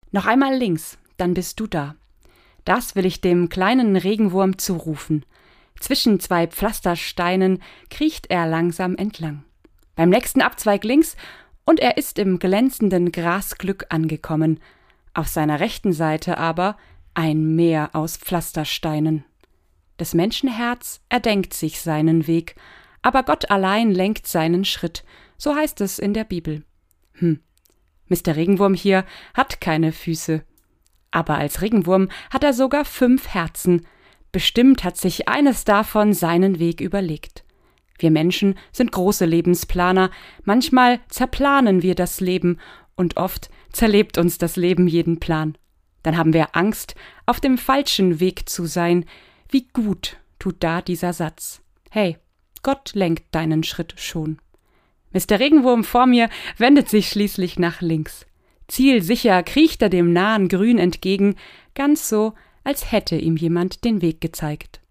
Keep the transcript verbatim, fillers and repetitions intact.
Noch einmal links, dann bist du da. Das will ich dem kleinen Regenwurm zurufen. Zwischen zwei Pflastersteinen kriecht er langsam entlang. Beim nächsten Abzweig links und er ist im glänzenden Grasglück angekommen. Auf seiner rechten Seite aber ein Meer aus Pflastersteinen. Des Menschen Herz erdenkt sich seinen Weg, aber Gott allein lenkt seinen Schritt, so heißt es in der Bibel. Hm, Mister Regenwurm hier hat keine Füße. Aber als Regenwurm hat er sogar fünf Herzen. Bestimmt hat sich eines davon seinen Weg überlegt. Wir Menschen sind große Lebensplaner. Manchmal zerplanen wir das Leben und oft zerlebt uns das Leben jeden Plan. Dann haben wir Angst, auf dem falschen Weg zu sein. Wie gut tut da dieser Satz. Hey, Gott lenkt deinen Schritt schon. Mister Regenwurm vor mir wendet sich schließlich nach links. Zielsicher kriecht er dem nahen Grün entgegen, ganz so, als hätte ihm jemand den Weg gezeigt.